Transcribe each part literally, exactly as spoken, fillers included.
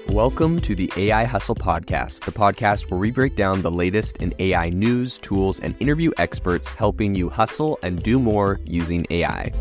Welcome to the A I Hustle Podcast, the podcast where we break down the latest in A I news, tools, and interview experts helping you hustle and do more using A I.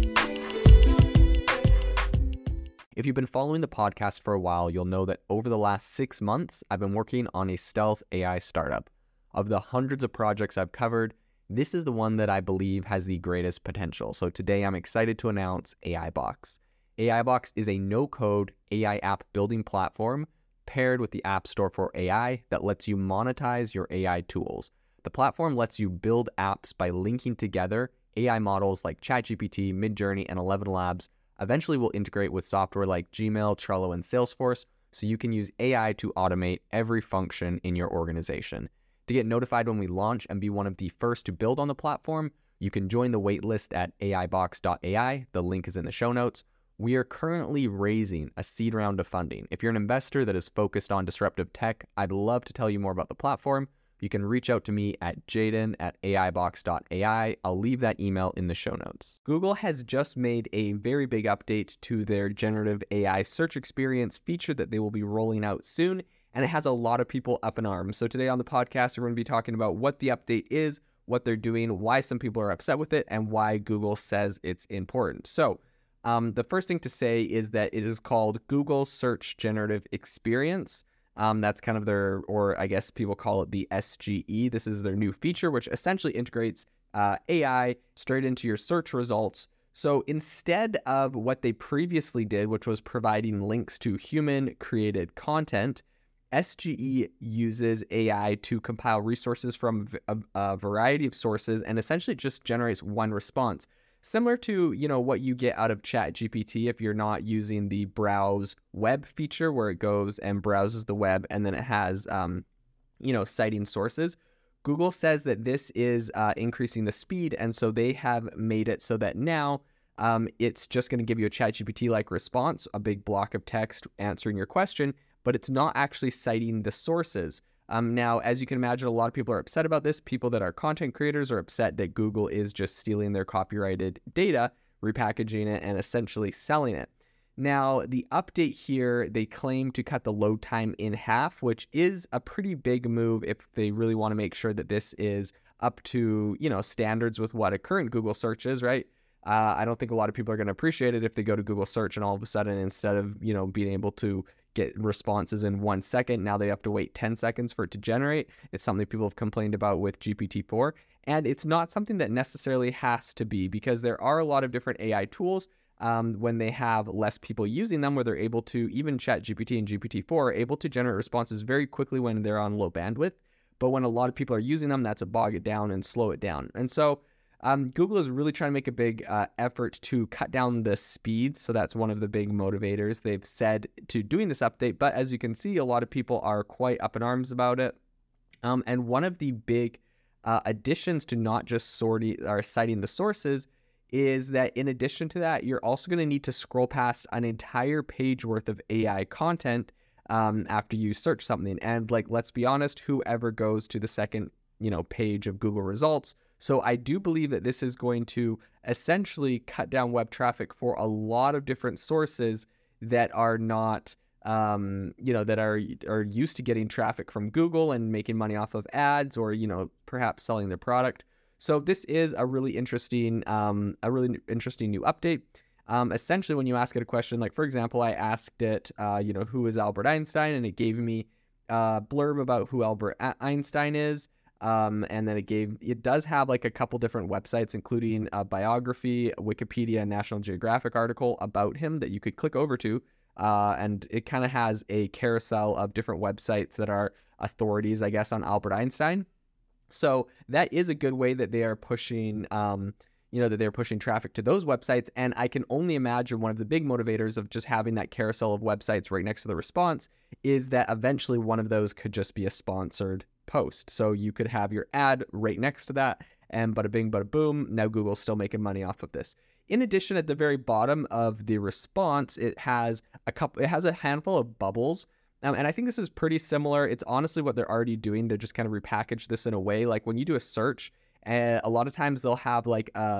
If you've been following the podcast for a while, you'll know that over the last six months, I've been working on a stealth A I startup. Of the hundreds of projects I've covered, this is the one that I believe has the greatest potential. So today I'm excited to announce AIBox. AIBox is a no-code A I app building platform paired with the App Store for A I that lets you monetize your A I tools. The platform lets you build apps by linking together A I models like ChatGPT, Midjourney, and Eleven Labs. Eventually will integrate with software like Gmail, Trello, and Salesforce, so you can use A I to automate every function in your organization. To get notified when we launch and be one of the first to build on the platform, you can join the waitlist at A I box dot A I. The link is in the show notes. We are currently raising a seed round of funding. If you're an investor that is focused on disruptive tech, I'd love to tell you more about the platform. You can reach out to me at jaden at A I box dot A I. I'll leave that email in the show notes. Google has just made a very big update to their generative A I search experience feature that they will be rolling out soon, and it has a lot of people up in arms. So today on the podcast, we're going to be talking about what the update is, what they're doing, why some people are upset with it, and why Google says it's important. So Um, the first thing to say is that it is called Google Search Generative Experience. Um, that's kind of their, or I guess people call it the S G E. This is their new feature, which essentially integrates uh, A I straight into your search results. So instead of what they previously did, which was providing links to human-created content, S G E uses A I to compile resources from a, a variety of sources and essentially just generates one response. Similar to, you know, what you get out of ChatGPT if you're not using the browse web feature where it goes and browses the web and then it has, um, you know, citing sources. Google says that this is uh, increasing the speed, and so they have made it so that now um, it's just going to give you a ChatGPT-like response, a big block of text answering your question, but it's not actually citing the sources. Um, now, as you can imagine, a lot of people are upset about this. People that are content creators are upset that Google is just stealing their copyrighted data, repackaging it, and essentially selling it. Now, the update here, they claim to cut the load time in half, which is a pretty big move if they really want to make sure that this is up to, you know, standards with what a current Google search is, right? Uh, I don't think a lot of people are going to appreciate it if they go to Google search and all of a sudden, instead of, you know, being able to get responses in one second, now they have to wait ten seconds for it to generate. It's something people have complained about with G P T four, and it's not something that necessarily has to be, because there are a lot of different A I tools um, when they have less people using them, where they're able to, even ChatGPT and G P T four are able to generate responses very quickly when they're on low bandwidth. But when a lot of people are using them, that's a bog it down and slow it down. And so Um, Google is really trying to make a big uh, effort to cut down the speeds. So that's one of the big motivators they've said to doing this update. But as you can see, a lot of people are quite up in arms about it. Um, and one of the big uh, additions to not just sorting or citing the sources is that in addition to that, you're also going to need to scroll past an entire page worth of A I content um, after you search something. And like, let's be honest, whoever goes to the second, you know, page of Google results. So I do believe that this is going to essentially cut down web traffic for a lot of different sources that are not, um, you know, that are are used to getting traffic from Google and making money off of ads, or, you know, perhaps selling their product. So this is a really interesting, um, a really interesting new update. Um, essentially, when you ask it a question, like for example, I asked it, uh, you know, who is Albert Einstein, and it gave me a blurb about who Albert Einstein is. Um, and then it gave, it does have like a couple different websites, including a biography, Wikipedia, National Geographic article about him that you could click over to. Uh, and it kind of has a carousel of different websites that are authorities, I guess, on Albert Einstein. So that is a good way that they are pushing, um, you know, that they're pushing traffic to those websites. And I can only imagine one of the big motivators of just having that carousel of websites right next to the response is that eventually one of those could just be a sponsored post. So you could have your ad right next to that, and bada bing, bada boom, now Google's still making money off of this. In addition, at the very bottom of the response, it has a couple, it has a handful of bubbles. Um, and I think this is pretty similar. It's honestly what they're already doing. They're just kind of repackaged this in a way, like when you do a search, uh, a lot of times they'll have like a,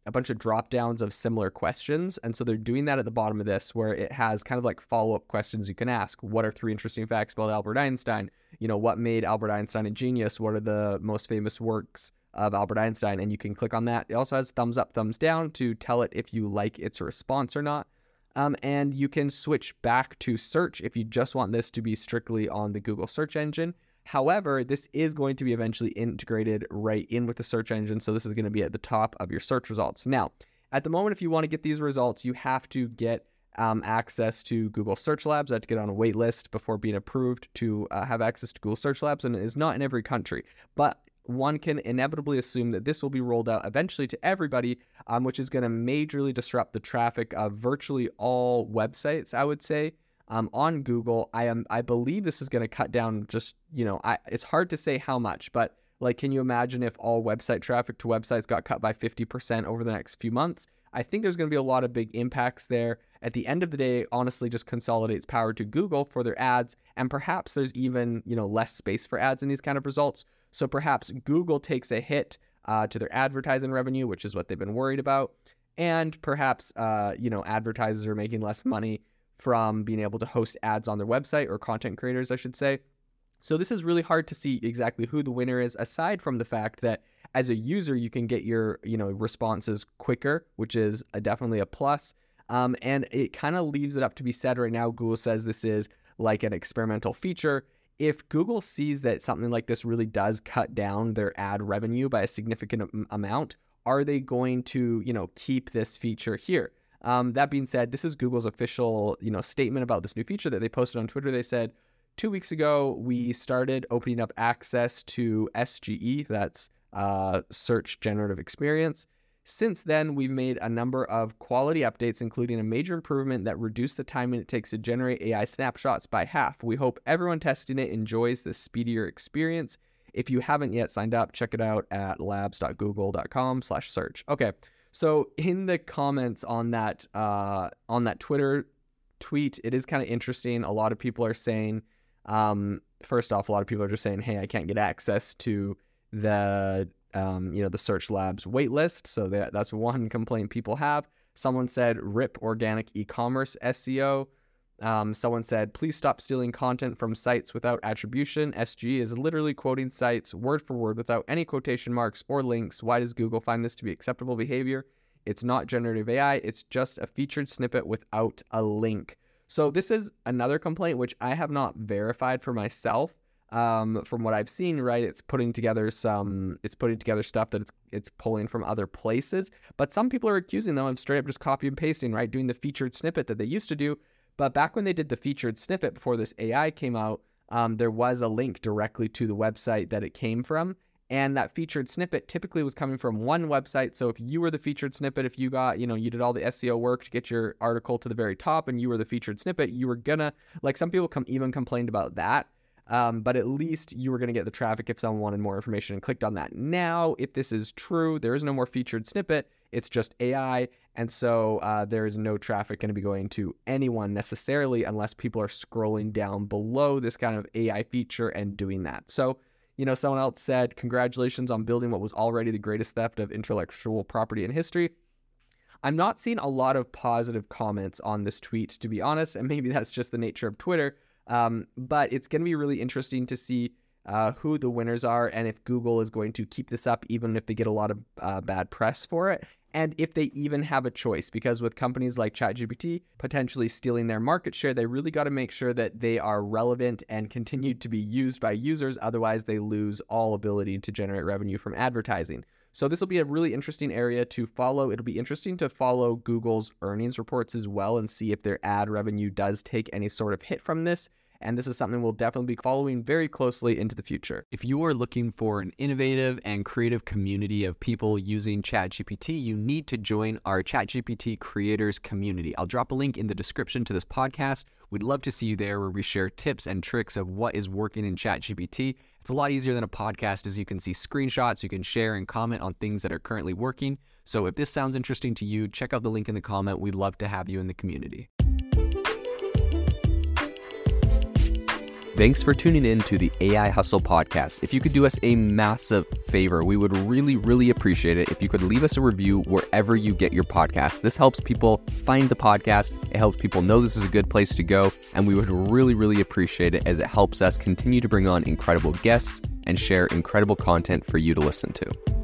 a bunch of drop downs of similar questions. And so they're doing that at the bottom of this, where it has kind of like follow-up questions you can ask. What are three interesting facts about Albert Einstein? You know, what made Albert Einstein a genius? What are the most famous works of Albert Einstein? And you can click on that. It also has thumbs up, thumbs down to tell it if you like its response or not. Um, and you can switch back to search if you just want this to be strictly on the Google search engine. However, this is going to be eventually integrated right in with the search engine. So this is going to be at the top of your search results. Now, at the moment, if you want to get these results, you have to get um, access to Google Search Labs. I have to get on a wait list before being approved to uh, have access to Google Search Labs, and it is not in every country. But one can inevitably assume that this will be rolled out eventually to everybody, um, which is going to majorly disrupt the traffic of virtually all websites, I would say. Um, on Google, I am I believe this is going to cut down just, you know, I, it's hard to say how much, but like, can you imagine if all website traffic to websites got cut by fifty percent over the next few months? I think there's going to be a lot of big impacts there. At the end of the day, honestly, just consolidates power to Google for their ads, and perhaps there's even, you know, less space for ads in these kind of results. So perhaps Google takes a hit uh, to their advertising revenue, which is what they've been worried about, and perhaps, uh, you know, advertisers are making less money from being able to host ads on their website, or content creators, I should say. So this is really hard to see exactly who the winner is, aside from the fact that as a user, you can get your, you know, responses quicker, which is a, definitely a plus. Um, and it kind of leaves it up to be said right now. Google says this is like an experimental feature. If Google sees that something like this really does cut down their ad revenue by a significant amount, are they going to, you know, keep this feature here? Um, that being said, this is Google's official, you know, statement about this new feature that they posted on Twitter. They said, two weeks ago, we started opening up access to S G E, that's uh, Search Generative Experience. Since then, we've made a number of quality updates, including a major improvement that reduced the time it takes to generate A I snapshots by half. We hope everyone testing it enjoys this speedier experience. If you haven't yet signed up, check it out at labs dot google dot com slash search. Okay. So in the comments on that uh, on that Twitter tweet, it is kind of interesting. A lot of people are saying, um, first off, a lot of people are just saying, "Hey, I can't get access to the um, you know the Search Labs waitlist." So that that's one complaint people have. Someone said, "Rip organic e-commerce S E O." Um, someone said, "Please stop stealing content from sites without attribution. S G is literally quoting sites word for word without any quotation marks or links. Why does Google find this to be acceptable behavior? It's not generative A I. It's just a featured snippet without a link." So this is another complaint, which I have not verified for myself. Um, from what I've seen, right, it's putting together some, it's putting together stuff that it's it's pulling from other places. But some people are accusing them of straight up just copy and pasting, right, doing the featured snippet that they used to do. But back when they did the featured snippet before this A I came out, um, there was a link directly to the website that it came from. And that featured snippet typically was coming from one website. So if you were the featured snippet, if you got, you know, you did all the S E O work to get your article to the very top and you were the featured snippet, you were gonna, like some people come even complained about that. Um, but at least you were going to get the traffic if someone wanted more information and clicked on that. Now, if this is true, there is no more featured snippet. It's just A I. And so uh, there is no traffic going to be going to anyone necessarily unless people are scrolling down below this kind of A I feature and doing that. So, you know, someone else said, "Congratulations on building what was already the greatest theft of intellectual property in history." I'm not seeing a lot of positive comments on this tweet, to be honest, and maybe that's just the nature of Twitter. Um, but it's going to be really interesting to see uh, who the winners are and if Google is going to keep this up, even if they get a lot of uh, bad press for it, and if they even have a choice. Because with companies like ChatGPT potentially stealing their market share, they really got to make sure that they are relevant and continue to be used by users. Otherwise, they lose all ability to generate revenue from advertising. So this will be a really interesting area to follow. It'll be interesting to follow Google's earnings reports as well and see if their ad revenue does take any sort of hit from this. And this is something we'll definitely be following very closely into the future. If you are looking for an innovative and creative community of people using ChatGPT, you need to join our ChatGPT creators community. I'll drop a link in the description to this podcast. We'd love to see you there, where we share tips and tricks of what is working in ChatGPT. It's a lot easier than a podcast, as you can see screenshots, you can share and comment on things that are currently working. So if this sounds interesting to you, check out the link in the comment. We'd love to have you in the community. Thanks for tuning in to the A I Hustle podcast. If you could do us a massive favor, we would really, really appreciate it if you could leave us a review wherever you get your podcast. This helps people find the podcast. It helps people know this is a good place to go. And we would really, really appreciate it as it helps us continue to bring on incredible guests and share incredible content for you to listen to.